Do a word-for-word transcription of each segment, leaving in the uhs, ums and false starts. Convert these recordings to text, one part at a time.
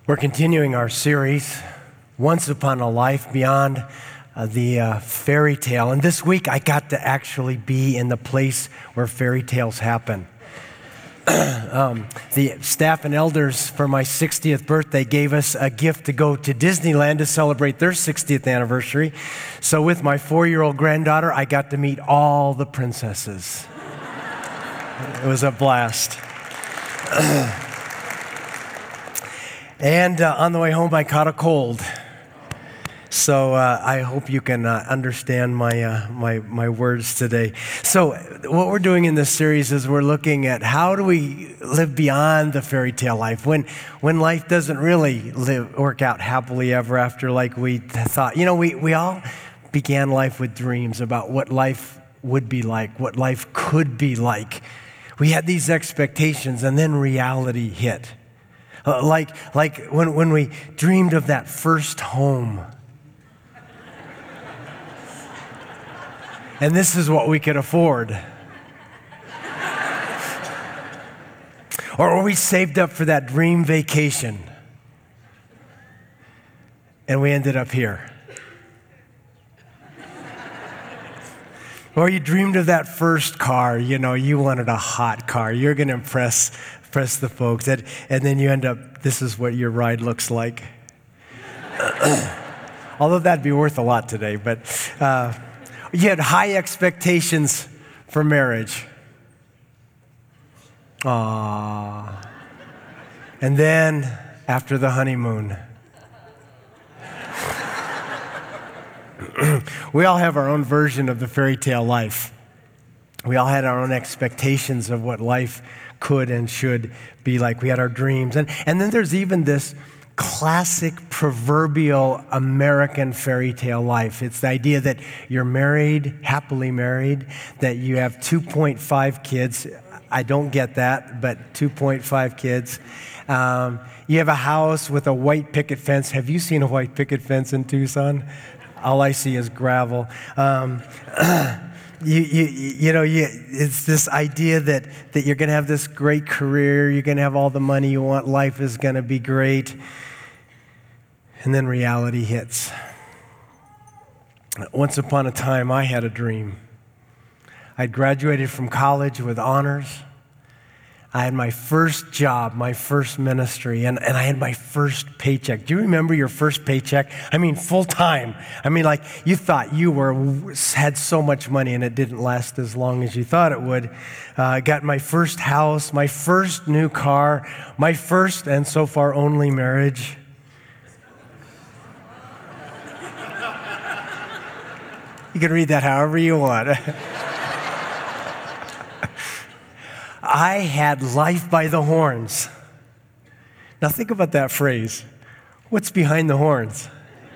We're continuing our series, Once Upon a Life, beyond uh, the uh, fairy tale. And this week I got to actually be in the place where fairy tales happen. um, the staff and elders for my sixtieth birthday gave us a gift to go to Disneyland to celebrate their sixtieth anniversary. So with my four-year-old granddaughter, I got to meet all the princesses. It was a blast. And uh, on the way home, I caught a cold. So uh, I hope you can uh, understand my, uh, my my words today. So what we're doing in this series is we're looking at how do we live beyond the fairy tale life when when life doesn't really live work out happily ever after like we thought. You know, we, we all began life with dreams about what life would be like, what life could be like. We had these expectations, and then reality hit. Uh, like like when, when we dreamed of that first home. And this is what we could afford. Or we saved up for that dream vacation. And we ended up here. Or you dreamed of that first car, you know, you wanted a hot car. You're going to impress impress the folks. And, and then you end up, this is what your ride looks like. Although that'd be worth a lot today. But uh, you had high expectations for marriage. Aww. And then, after the honeymoon, we all have our own version of the fairy tale life. We all had our own expectations of what life could and should be like. We had our dreams. And, and then there's even this classic proverbial American fairy tale life. It's the idea that you're married, happily married, that you have two point five kids. I don't get that, but two point five kids. Um, you have a house with a white picket fence. Have you seen a white picket fence in Tucson? All I see is gravel. Um, you, you, you know, you, it's this idea that, that you're going to have this great career, you're going to have all the money you want, life is going to be great. And then reality hits. Once upon a time, I had a dream. I'd graduated from college with honors. I had my first job, my first ministry, and, and I had my first paycheck. Do you remember your first paycheck? I mean, full time. I mean, like, you thought you were had so much money and it didn't last as long as you thought it would. Uh, I got my first house, my first new car, my first and so far only marriage. You can read that however you want. I had life by the horns. Now think about that phrase. What's behind the horns?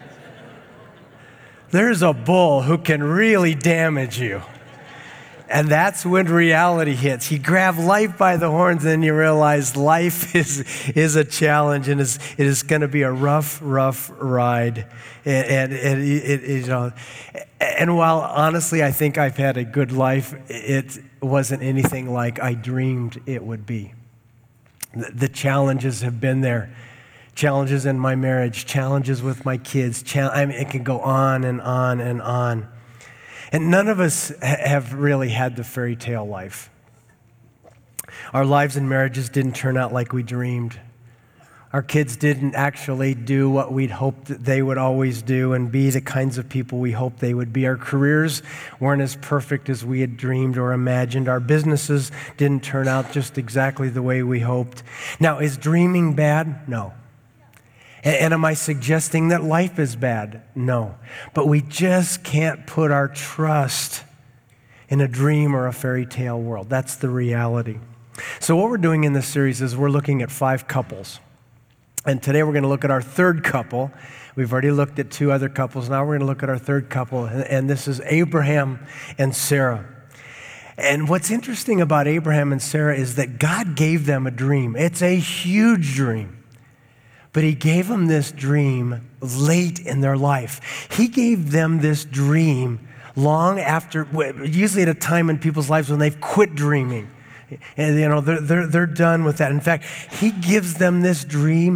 There's a bull who can really damage you. And that's when reality hits. You grab life by the horns and you realize life is, is a challenge and is, it is going to be a rough, rough ride. And, and, and it, it, you know, and while honestly I think I've had a good life, it wasn't anything like I dreamed it would be. The, the challenges have been there. Challenges in my marriage, challenges with my kids. Chal- I mean, it can go on and on and on. And none of us have really had the fairy tale life. Our lives and marriages didn't turn out like we dreamed. Our kids didn't actually do what we'd hoped that they would always do and be the kinds of people we hoped they would be. Our careers weren't as perfect as we had dreamed or imagined. Our businesses didn't turn out just exactly the way we hoped. Now, is dreaming bad? No. And am I suggesting that life is bad? No. But we just can't put our trust in a dream or a fairy tale world. That's the reality. So what we're doing in this series is we're looking at five couples. And today we're going to look at our third couple. We've already looked at two other couples. Now we're going to look at our third couple. And this is Abraham and Sarah. And what's interesting about Abraham and Sarah is that God gave them a dream. It's a huge dream. But he gave them this dream late in their life. He gave them this dream long after, usually at a time in people's lives when they've quit dreaming. And, you know, they're, they're, they're done with that. In fact, he gives them this dream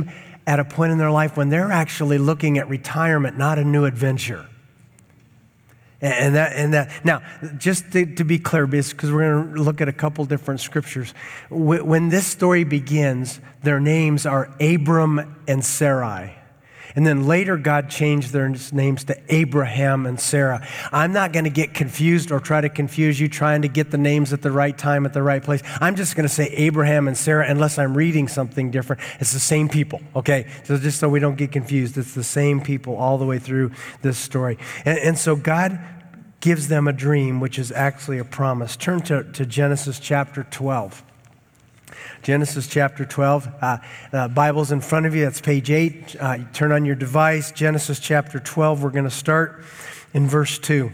at a point in their life when they're actually looking at retirement, not a new adventure. And that, and that. Now, just to, to be clear, because we're going to look at a couple different scriptures. When this story begins, their names are Abram and Sarai. And then later, God changed their names to Abraham and Sarah. I'm not going to get confused or try to confuse you trying to get the names at the right time at the right place. I'm just going to say Abraham and Sarah unless I'm reading something different. It's the same people, okay? So just so we don't get confused, it's the same people all the way through this story. And, and so God gives them a dream, which is actually a promise. Turn to, to Genesis chapter twelve. Genesis chapter twelve. Uh, uh, Bible's in front of you. That's page eight. Uh, you turn on your device. Genesis chapter twelve. We're going to start in verse two.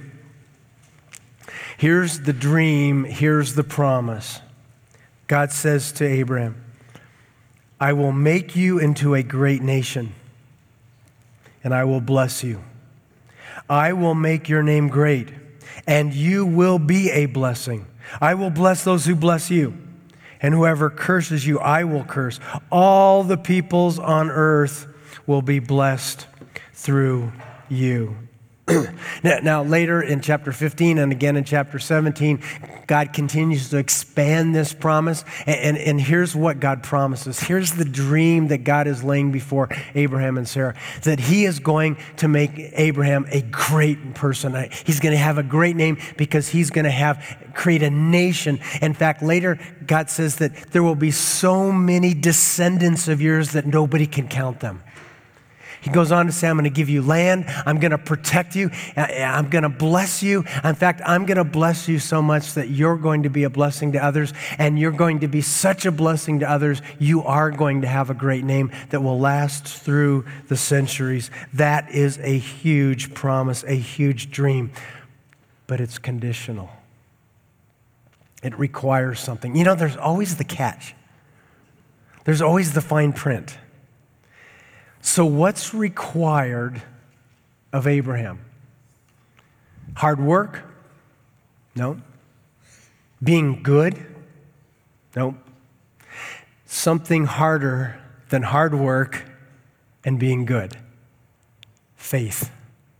Here's the dream. Here's the promise. God says to Abraham, I will make you into a great nation, and I will bless you. I will make your name great, and you will be a blessing. I will bless those who bless you, and whoever curses you, I will curse. All the peoples on earth will be blessed through you. now, now, later in chapter fifteen and again in chapter seventeen, God continues to expand this promise. And, and, and here's what God promises. Here's the dream that God is laying before Abraham and Sarah, that he is going to make Abraham a great person. He's going to have a great name because he's going to have create a nation. In fact, later, God says that there will be so many descendants of yours that nobody can count them. He goes on to say, I'm going to give you land. I'm going to protect you. I'm going to bless you. In fact, I'm going to bless you so much that you're going to be a blessing to others, and you're going to be such a blessing to others, you are going to have a great name that will last through the centuries. That is a huge promise, a huge dream, but it's conditional. It requires something. You know, there's always the catch. There's always the fine print. So what's required of Abraham? Hard work? No. Being good? No. Something harder than hard work and being good. Faith.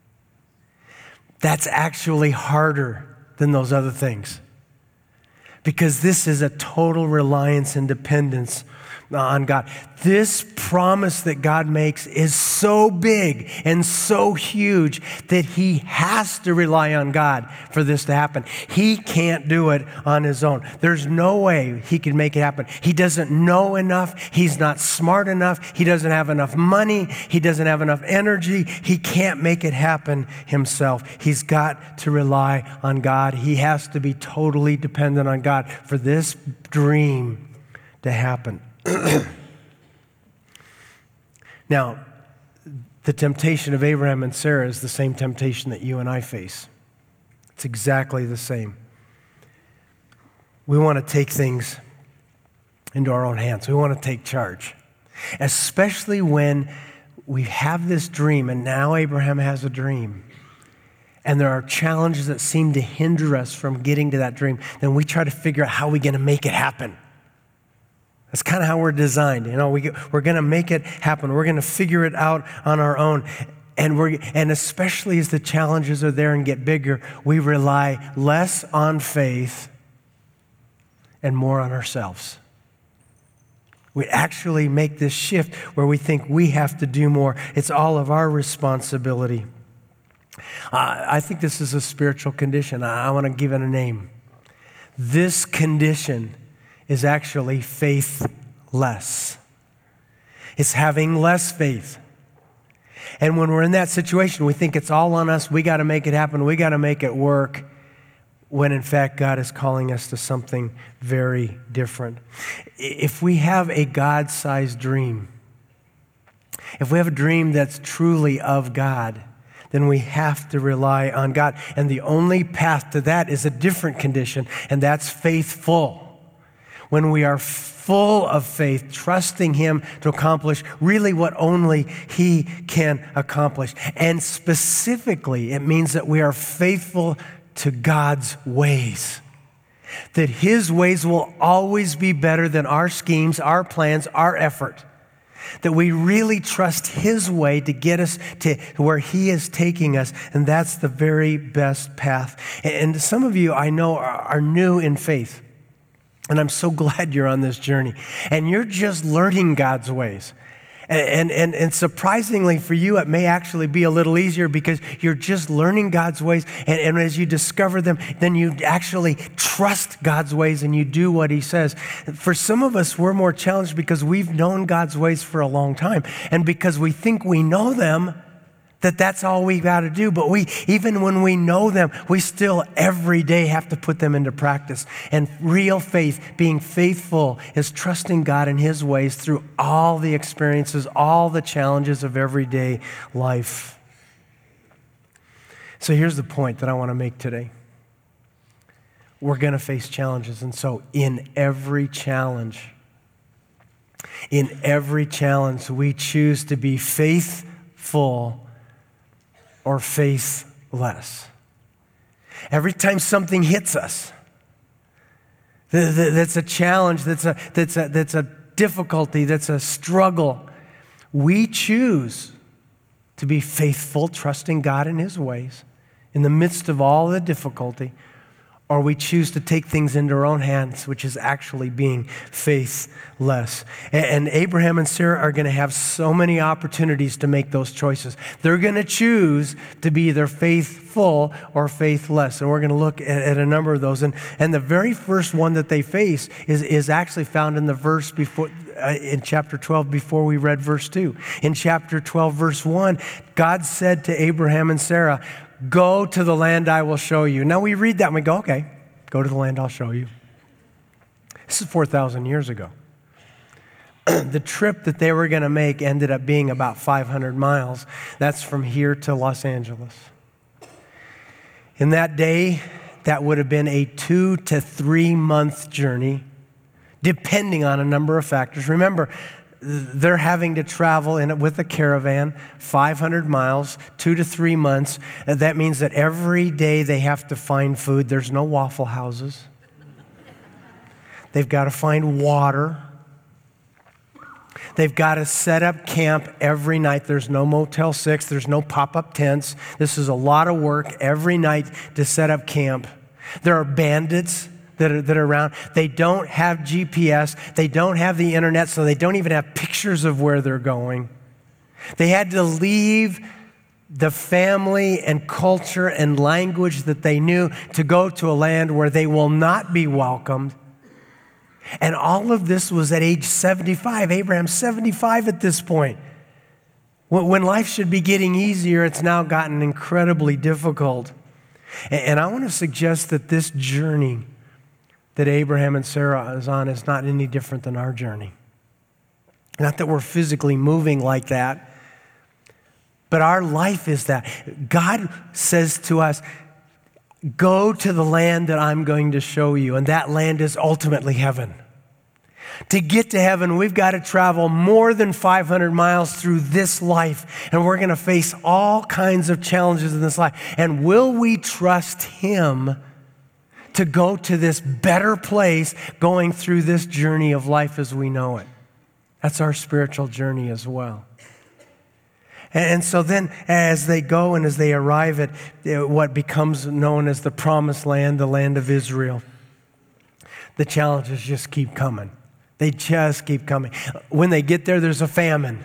That's actually harder than those other things. Because this is a total reliance and dependence on God. This promise that God makes is so big and so huge that he has to rely on God for this to happen. He can't do it on his own. There's no way he can make it happen. He doesn't know enough. He's not smart enough. He doesn't have enough money. He doesn't have enough energy. He can't make it happen himself. He's got to rely on God. He has to be totally dependent on God for this dream to happen. Now, the temptation of Abraham and Sarah is the same temptation that you and I face. It's exactly the same. We want to take things into our own hands. We want to take charge, especially when we have this dream, and now Abraham has a dream, and there are challenges that seem to hinder us from getting to that dream. Then we try to figure out how we're going to make it happen. That's kind of how we're designed. You know, we, we're going to make it happen. We're going to figure it out on our own. And we're, and especially as the challenges are there and get bigger, we rely less on faith and more on ourselves. We actually make this shift where we think we have to do more. It's all of our responsibility. Uh, I think this is a spiritual condition. I, I want to give it a name. This condition is actually faithless. It's having less faith. And when we're in that situation, we think it's all on us. We got to make it happen. We got to make it work. When in fact, God is calling us to something very different. If we have a God-sized dream, if we have a dream that's truly of God, then we have to rely on God. And the only path to that is a different condition, and that's faithful. When we are full of faith, trusting him to accomplish really what only he can accomplish. And specifically, it means that we are faithful to God's ways. That his ways will always be better than our schemes, our plans, our effort. that we really trust his way to get us to where he is taking us, and that's the very best path. And some of you I know are new in faith, and I'm so glad you're on this journey, and you're just learning God's ways. And, and, and surprisingly for you, it may actually be a little easier because you're just learning God's ways. And, and as you discover them, then you actually trust God's ways and you do what he says. For some of us, we're more challenged because we've known God's ways for a long time. And because we think we know them, that that's all we got to do. But we, even when we know them, we still every day have to put them into practice. And real faith, being faithful, is trusting God in his ways through all the experiences, all the challenges of everyday life. So here's the point that I want to make today. We're going to face challenges. And so in every challenge, in every challenge, we choose to be faithful or faithless. Every time something hits us, that's a challenge, that's a, that's a, that's a difficulty, that's a struggle, we choose to be faithful, trusting God in his ways in the midst of all the difficulty, or we choose to take things into our own hands, which is actually being faithless. And Abraham and Sarah are going to have so many opportunities to make those choices. They're going to choose to be either faithful or faithless. And we're going to look at, at a number of those. And, and the very first one that they face is, is actually found in the verse before, uh, in chapter twelve, before we read verse two. In chapter twelve, verse one, God said to Abraham and Sarah, "Go to the land I will show you." Now we read that and we go, okay, go to the land I'll show you. This is four thousand years ago. The trip that they were going to make ended up being about five hundred miles. That's from here to Los Angeles. In that day, that would have been a two to three month journey, depending on a number of factors. Remember, they're having to travel in with a caravan, five hundred miles, two to three months. That means that every day they have to find food. There's no Waffle Houses. They've got to find water. They've got to set up camp every night. There's no Motel six. There's no pop-up tents. This is a lot of work every night to set up camp. There are bandits that are, that are around. They don't have G P S. They don't have the internet, so they don't even have pictures of where they're going. They had to leave the family and culture and language that they knew to go to a land where they will not be welcomed. And all of this was at age seventy-five. Abraham's seventy-five at this point. When life should be getting easier, it's now gotten incredibly difficult. And I want to suggest that this journey that Abraham and Sarah is on is not any different than our journey. Not that we're physically moving like that, but our life is that. God says to us, go to the land that I'm going to show you, and that land is ultimately heaven. To get to heaven, we've got to travel more than five hundred miles through this life, and we're going to face all kinds of challenges in this life. And will we trust him to go to this better place going through this journey of life as we know it? That's our spiritual journey as well. And so then as they go and as they arrive at what becomes known as the Promised Land, the land of Israel, the challenges just keep coming. They just keep coming. When they get there, there's a famine.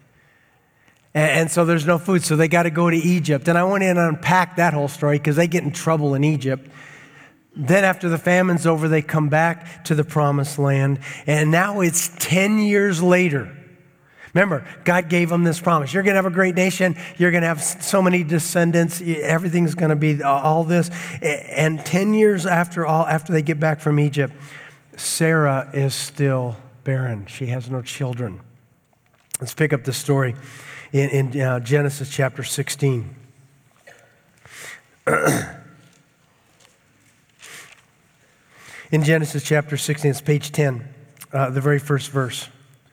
And so there's no food, so they got to go to Egypt. And I went in and unpacked that whole story because they get in trouble in Egypt. Then after the famine's over, they come back to the Promised Land. And now it's ten years later. Remember, God gave them this promise. You're going to have a great nation. You're going to have so many descendants. Everything's going to be all this. And ten years after all, after they get back from Egypt, Sarah is still barren. She has no children. Let's pick up the story in, in uh, Genesis chapter sixteen. In Genesis chapter sixteen, it's page ten, uh, the very first verse.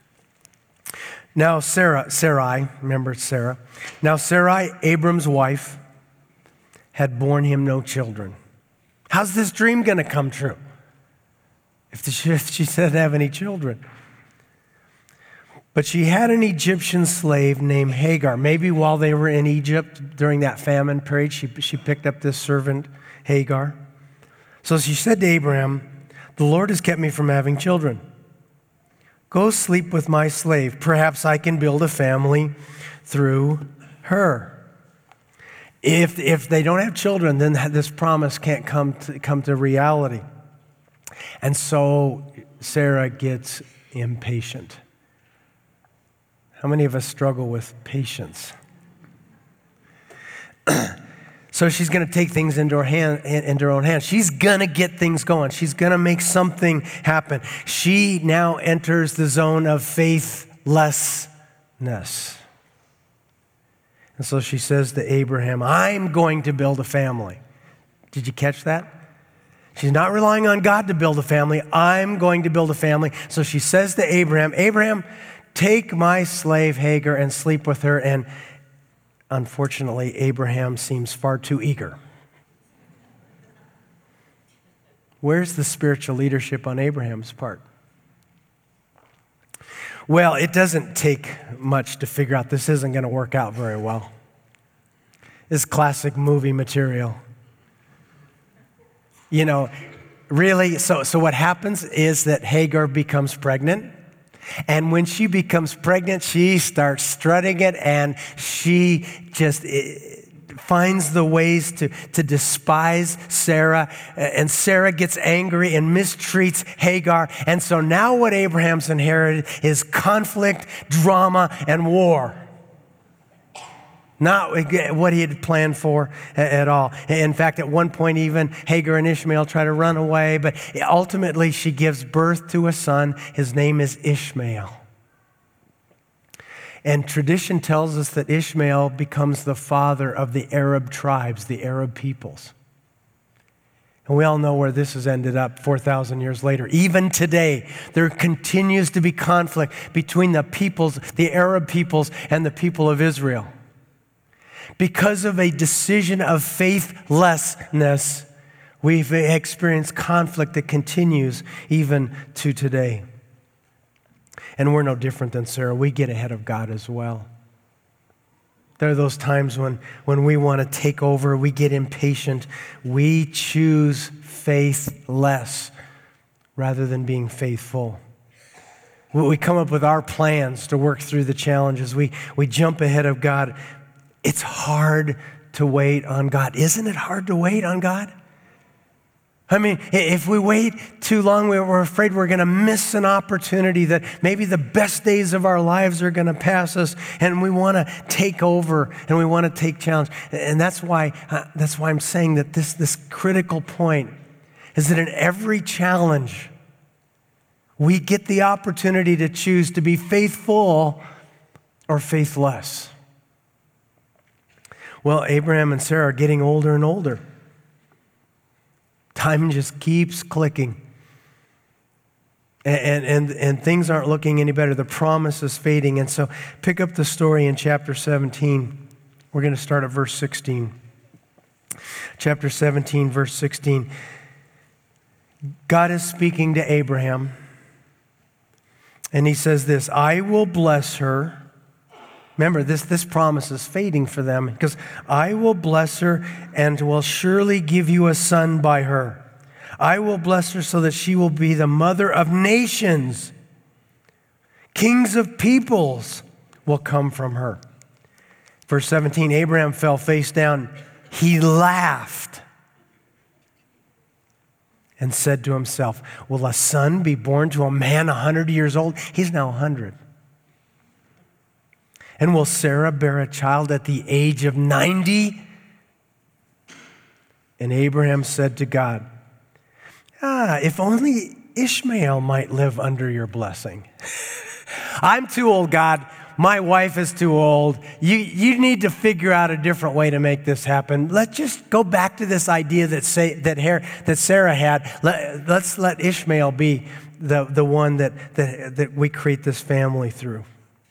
Now Sarah, Sarai, remember it's Sarah. Now Sarai, Abram's wife, had borne him no children. How's this dream going to come true if she, if she doesn't have any children? But she had an Egyptian slave named Hagar. Maybe while they were in Egypt during that famine period, she, she picked up this servant, Hagar. So she said to Abraham, "The Lord has kept me from having children. Go sleep with my slave. Perhaps I can build a family through her." If, if they don't have children, then this promise can't come to, come to reality. And so Sarah gets impatient. How many of us struggle with patience? So she's going to take things into her hand, into her own hands. She's going to get things going. She's going to make something happen. She now enters the zone of faithlessness. And so she says to Abraham, "I'm going to build a family." Did you catch that? She's not relying on God to build a family. I'm going to build a family. So she says to Abraham, "Abraham, take my slave Hagar and sleep with her." And unfortunately, Abraham seems far too eager. Where's the spiritual leadership on Abraham's part? Well, it doesn't take much to figure out this isn't going to work out very well. This is classic movie material. You know, really, so, so what happens is that Hagar becomes pregnant. And when she becomes pregnant, she starts strutting it, and she just finds the ways to, to despise Sarah. And Sarah gets angry and mistreats Hagar. And so now what Abraham's inherited is conflict, drama, and war. Not what he had planned for at all. In fact, at one point even, Hagar and Ishmael try to run away, but ultimately she gives birth to a son. His name is Ishmael. And tradition tells us that Ishmael becomes the father of the Arab tribes, the Arab peoples. And we all know where this has ended up four thousand years later. Even today, there continues to be conflict between the peoples, the Arab peoples, and the people of Israel. Because of a decision of faithlessness, we've experienced conflict that continues even to today. And we're no different than Sarah. We get ahead of God as well. There are those times when, when we want to take over, we get impatient. We choose faithless rather than being faithful. We come up with our plans to work through the challenges. We, we jump ahead of God. It's hard to wait on God. Isn't it hard to wait on God? I mean, if we wait too long, we're afraid we're going to miss an opportunity, that maybe the best days of our lives are going to pass us, and we want to take over and we want to take challenge. And that's why uh, that's why I'm saying that this, this critical point is that in every challenge, we get the opportunity to choose to be faithful or faithless. Well, Abraham and Sarah are getting older and older. Time just keeps clicking. And, and, and things aren't looking any better. The promise is fading. And so pick up the story in chapter seventeen. We're going to start at verse sixteen. Chapter seventeen, verse sixteen. God is speaking to Abraham. And he says this, "I will bless her." Remember, this, this promise is fading for them, because "I will bless her and will surely give you a son by her. I will bless her so that she will be the mother of nations. Kings of peoples will come from her." Verse seventeen, Abraham fell face down. He laughed and said to himself, "Will a son be born to a man a hundred years old?" He's now a hundred. "And will Sarah bear a child at the age of ninety? And Abraham said to God, "Ah, if only Ishmael might live under your blessing." I'm too old, God. My wife is too old. You, you need to figure out a different way to make this happen. Let's just go back to this idea that, say, that, Her, that Sarah had. Let, let's let Ishmael be the, the one that, that, that we create this family through.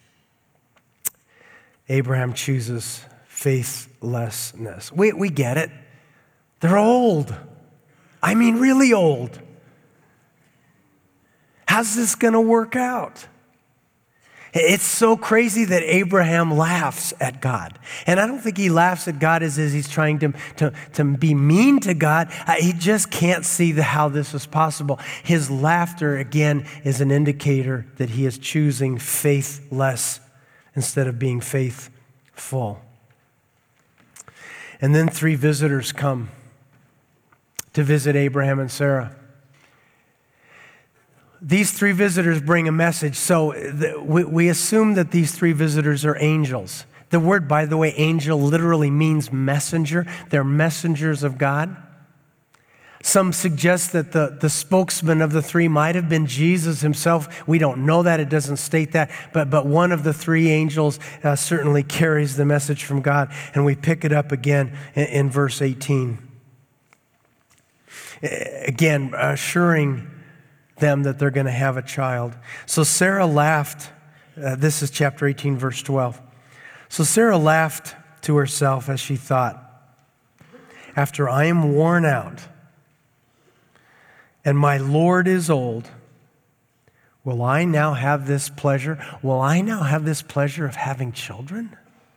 Abraham chooses faithlessness. We, we get it. They're old. I mean, really old. How's this going to work out? It's so crazy that Abraham laughs at God. And I don't think he laughs at God as, as he's trying to, to, to be mean to God. Uh, he just can't see the, how this is possible. His laughter, again, is an indicator that he is choosing faithless instead of being faithful. And then three visitors come to visit Abraham and Sarah. These three visitors bring a message. So the, we, we assume that these three visitors are angels. The word, by the way, angel literally means messenger. They're messengers of God. Some suggest that the, the spokesman of the three might have been Jesus himself. We don't know that. It doesn't state that. But, but one of the three angels uh, certainly carries the message from God. And we pick it up again in, in verse eighteen. Again, assuring them that they're going to have a child. So Sarah laughed. Uh, this is chapter eighteen, verse twelve. So Sarah laughed to herself as she thought, after I am worn out and my Lord is old, will I now have this pleasure? Will I now have this pleasure of having children?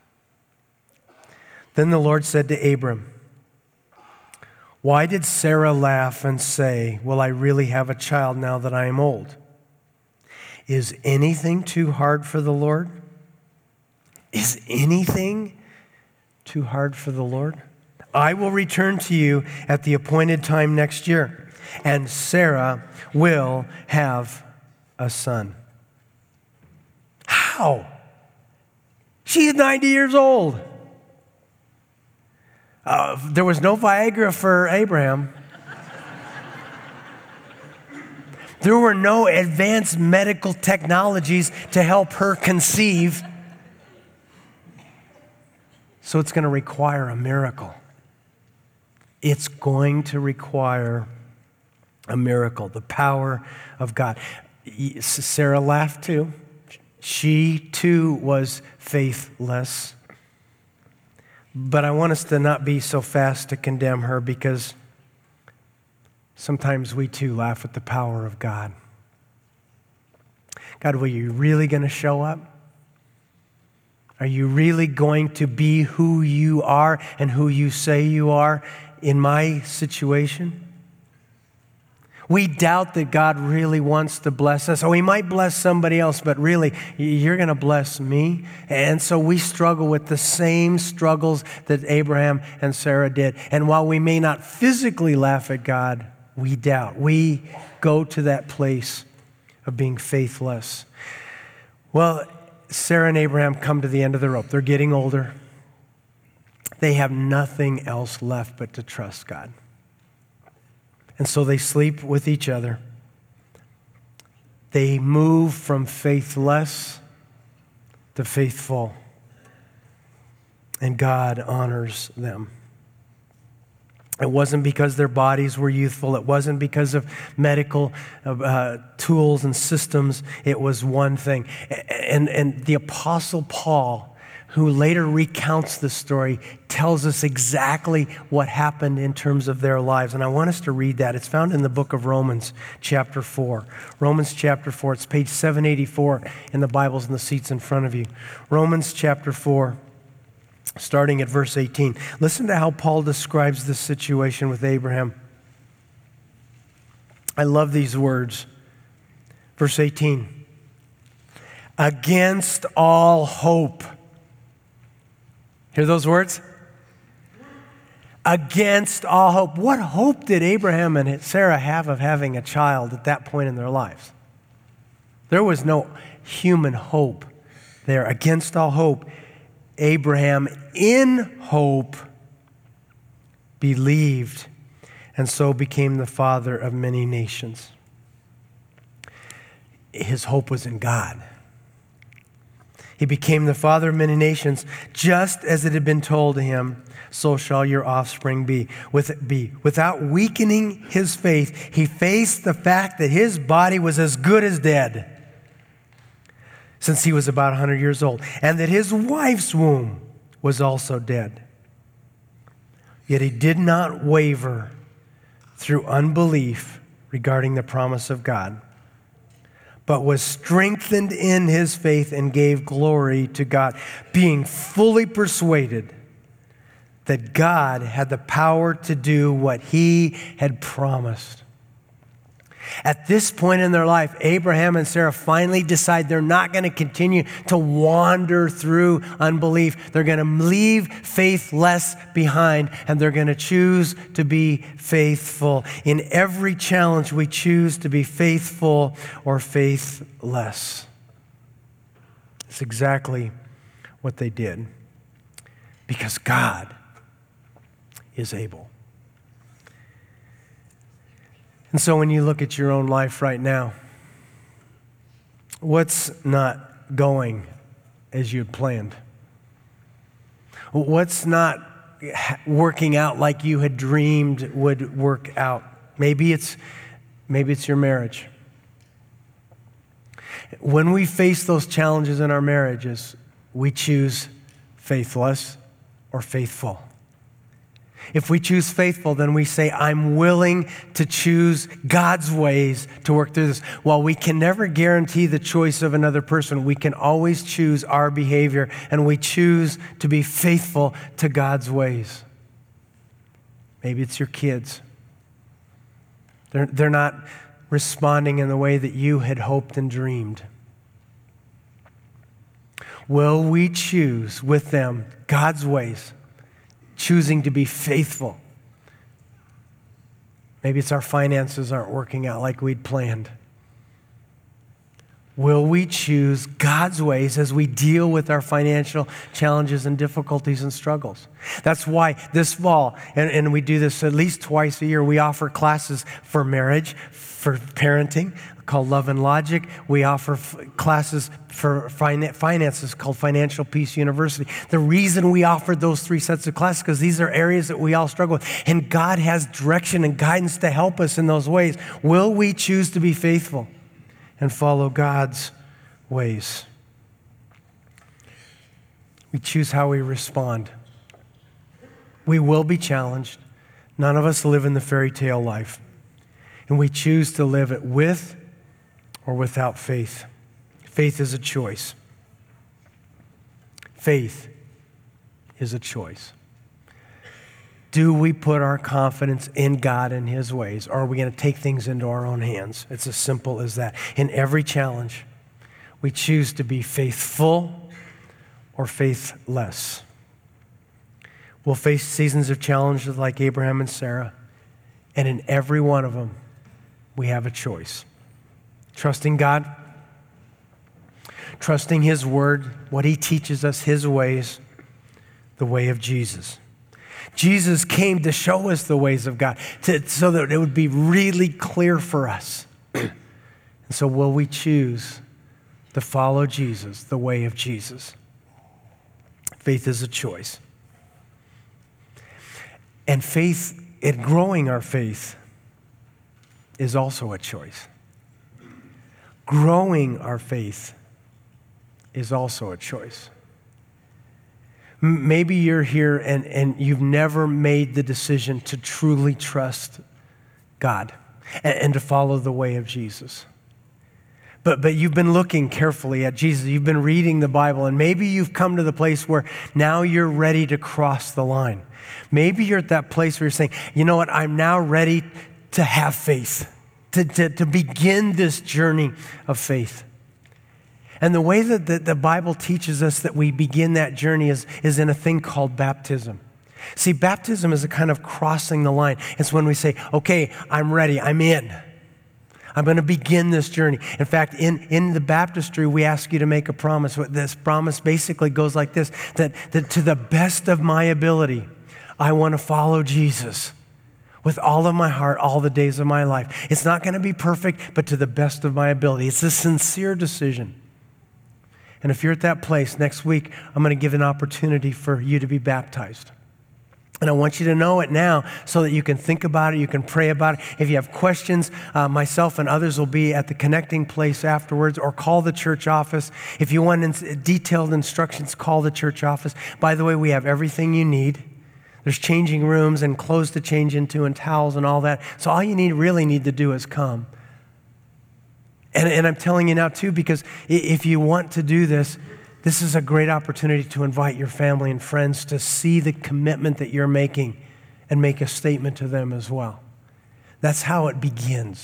Then the Lord said to Abram, why did Sarah laugh and say, will I really have a child now that I am old? Is anything too hard for the Lord? Is anything too hard for the Lord? I will return to you at the appointed time next year, and Sarah will have a son. How? She's ninety years old. Uh, there was no Viagra for Abraham. There were no advanced medical technologies to help her conceive. So it's going to require a miracle. It's going to require a miracle, the power of God. Sarah laughed too. She too was faithless. But I want us to not be so fast to condemn her, because sometimes we too laugh at the power of God. God, were you really going to show up? Are you really going to be who you are and who you say you are in my situation? We doubt that God really wants to bless us. Oh, he might bless somebody else, but really, you're going to bless me. And so we struggle with the same struggles that Abraham and Sarah did. And while we may not physically laugh at God, we doubt. We go to that place of being faithless. Well, Sarah and Abraham come to the end of the rope. They're getting older. They have nothing else left but to trust God. And so they sleep with each other. They move from faithless to faithful. And God honors them. It wasn't because their bodies were youthful. It wasn't because of medical uh, tools and systems. It was one thing. And, and the Apostle Paul, who later recounts the story, tells us exactly what happened in terms of their lives. And I want us to read that. It's found in the book of Romans, chapter four. Romans chapter four. It's page seven eighty-four in the Bibles in the seats in front of you. Romans chapter four, starting at verse eighteen. Listen to how Paul describes this situation with Abraham. I love these words. Verse eighteen. Against all hope. Hear those words? Against all hope. What hope did Abraham and Sarah have of having a child at that point in their lives? There was no human hope there. Against all hope, Abraham in hope believed, and so became the father of many nations. His hope was in God. He became the father of many nations, just as it had been told to him, so shall your offspring be. With, be. Without weakening his faith, he faced the fact that his body was as good as dead, since he was about one hundred years old, and that his wife's womb was also dead. Yet he did not waver through unbelief regarding the promise of God, but was strengthened in his faith and gave glory to God, being fully persuaded that God had the power to do what he had promised. At this point in their life, Abraham and Sarah finally decide they're not going to continue to wander through unbelief. They're going to leave faithless behind, and they're going to choose to be faithful. In every challenge, we choose to be faithful or faithless. It's exactly what they did, because God is able. And so when you look at your own life right now, what's not going as you had planned? What's not working out like you had dreamed would work out? Maybe it's, maybe it's your marriage. When we face those challenges in our marriages, we choose faithless or faithful. If we choose faithful, then we say, I'm willing to choose God's ways to work through this. While we can never guarantee the choice of another person, we can always choose our behavior, and we choose to be faithful to God's ways. Maybe it's your kids. They're, they're not responding in the way that you had hoped and dreamed. Will we choose with them God's ways? Choosing to be faithful. Maybe it's our finances aren't working out like we'd planned. Will we choose God's ways as we deal with our financial challenges and difficulties and struggles? That's why this fall, and, and we do this at least twice a year, we offer classes for marriage, for parenting, called Love and Logic. We offer f- classes for fin- finances called Financial Peace University. The reason we offered those three sets of classes, because these are areas that we all struggle with, and God has direction and guidance to help us in those ways. Will we choose to be faithful and follow God's ways? We choose how we respond. We will be challenged. None of us live in the fairy tale life. And we choose to live it with or without faith. Faith is a choice. Faith is a choice. Do we put our confidence in God and his ways, or are we going to take things into our own hands? It's as simple as that. In every challenge, we choose to be faithful or faithless. We'll face seasons of challenges like Abraham and Sarah, and in every one of them, we have a choice. Trusting God, trusting his word, what he teaches us, his ways, the way of Jesus. Jesus came to show us the ways of God, to, so that it would be really clear for us. And so will we choose to follow Jesus, the way of Jesus? Faith is a choice. And faith, in growing our faith, is also a choice. Growing our faith is also a choice. M- maybe you're here and, and you've never made the decision to truly trust God and, and to follow the way of Jesus. But, but you've been looking carefully at Jesus. You've been reading the Bible, and maybe you've come to the place where now you're ready to cross the line. Maybe you're at that place where you're saying, you know what, I'm now ready to have faith. To, to, to begin this journey of faith. And the way that the, the Bible teaches us that we begin that journey is, is in a thing called baptism. See, baptism is a kind of crossing the line. It's when we say, okay, I'm ready, I'm in. I'm going to begin this journey. In fact, in, in the baptistry, we ask you to make a promise. This promise basically goes like this, that, that to the best of my ability, I want to follow Jesus with all of my heart, all the days of my life. It's not going to be perfect, but to the best of my ability. It's a sincere decision. And if you're at that place, next week, I'm going to give an opportunity for you to be baptized. And I want you to know it now so that you can think about it, you can pray about it. If you have questions, uh, myself and others will be at the connecting place afterwards, or call the church office. If you want in- detailed instructions, call the church office. By the way, we have everything you need. There's changing rooms and clothes to change into and towels and all that. So all you need really need to do is come. And, and I'm telling you now too, because if you want to do this, this is a great opportunity to invite your family and friends to see the commitment that you're making and make a statement to them as well. That's how it begins.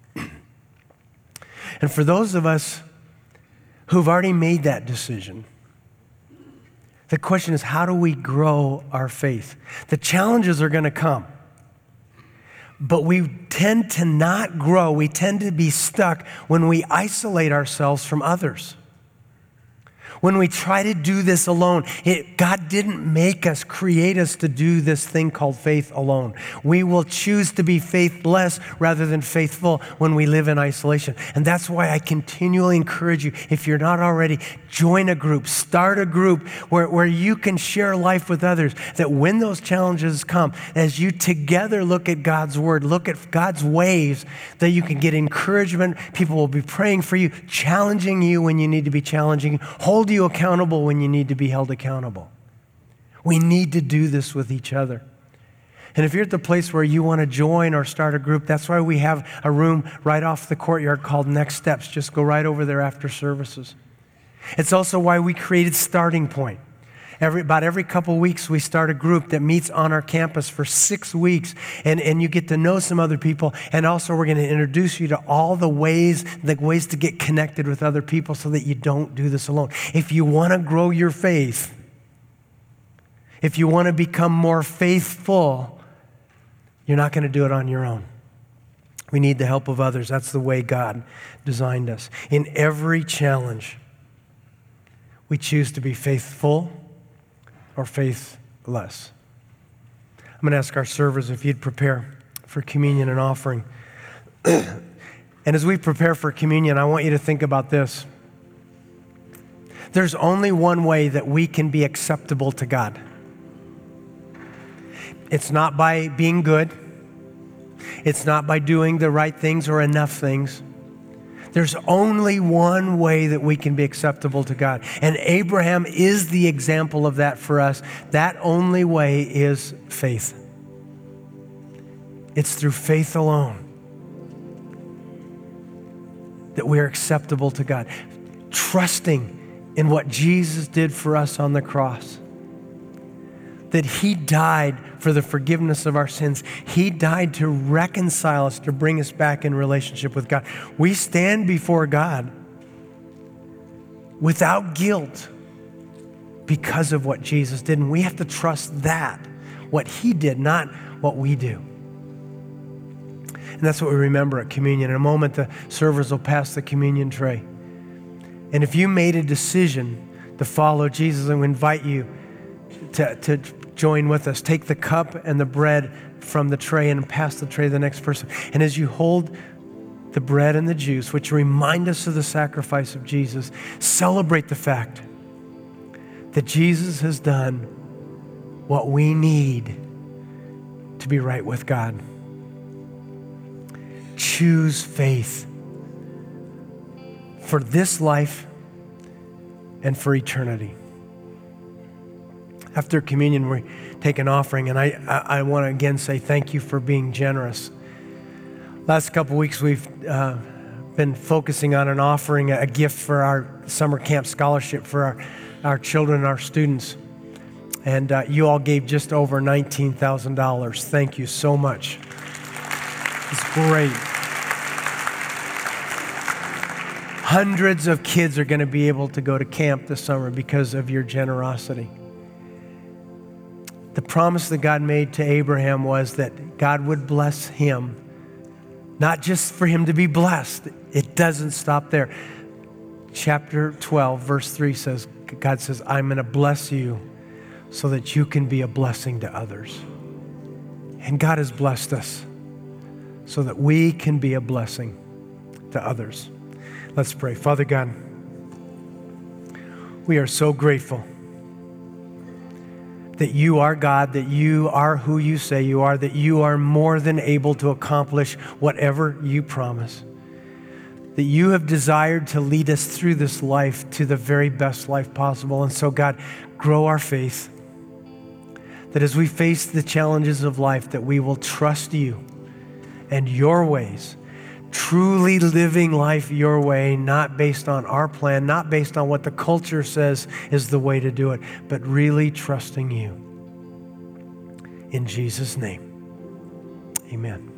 And for those of us who've already made that decision, the question is, how do we grow our faith? The challenges are going to come. But we tend to not grow. We tend to be stuck when we isolate ourselves from others. When we try to do this alone. It, God didn't make us, create us to do this thing called faith alone. We will choose to be faithless rather than faithful when we live in isolation. And that's why I continually encourage you, if you're not already, join a group, start a group where, where you can share life with others, that when those challenges come, as you together look at God's word, look at God's ways, that you can get encouragement. People will be praying for you, challenging you when you need to be challenging, hold you accountable when you need to be held accountable. We need to do this with each other. And if you're at the place where you want to join or start a group, that's why we have a room right off the courtyard called Next Steps. Just go right over there after services. It's also why we created Starting Point. Every, about every couple weeks, we start a group that meets on our campus for six weeks, and, and you get to know some other people, and also we're going to introduce you to all the ways, the ways to get connected with other people so that you don't do this alone. If you want to grow your faith, if you want to become more faithful, you're not going to do it on your own. We need the help of others. That's the way God designed us. In every challenge, we choose to be faithful or faithless. I'm going to ask our servers if you'd prepare for communion and offering. And as we prepare for communion, I want you to think about this. There's only one way that we can be acceptable to God. It's not by being good. It's not by doing the right things or enough things. There's only one way that we can be acceptable to God. And Abraham is the example of that for us. That only way is faith. It's through faith alone that we are acceptable to God. Trusting in what Jesus did for us on the cross. That he died for the forgiveness of our sins. He died to reconcile us, to bring us back in relationship with God. We stand before God without guilt because of what Jesus did. And we have to trust that, what he did, not what we do. And that's what we remember at communion. In a moment, the servers will pass the communion tray. And if you made a decision to follow Jesus, and we invite you to, to join with us. Take the cup and the bread from the tray and pass the tray to the next person. And as you hold the bread and the juice, which remind us of the sacrifice of Jesus, celebrate the fact that Jesus has done what we need to be right with God. Choose faith for this life and for eternity. After communion, we take an offering, and I, I, I want to again say thank you for being generous. Last couple weeks, we've uh, been focusing on an offering, a gift for our summer camp scholarship for our, our children and our students. And uh, you all gave just over nineteen thousand dollars. Thank you so much. It's great. Hundreds of kids are going to be able to go to camp this summer because of your generosity. The promise that God made to Abraham was that God would bless him, not just for him to be blessed. It doesn't stop there. Chapter twelve, verse three says, God says, I'm going to bless you so that you can be a blessing to others. And God has blessed us so that we can be a blessing to others. Let's pray. Father God, we are so grateful that you are God, that you are who you say you are, that you are more than able to accomplish whatever you promise, that you have desired to lead us through this life to the very best life possible. And so, God, grow our faith, that as we face the challenges of life, that we will trust you and your ways, truly living life your way, not based on our plan, not based on what the culture says is the way to do it, but really trusting you. In Jesus' name, amen.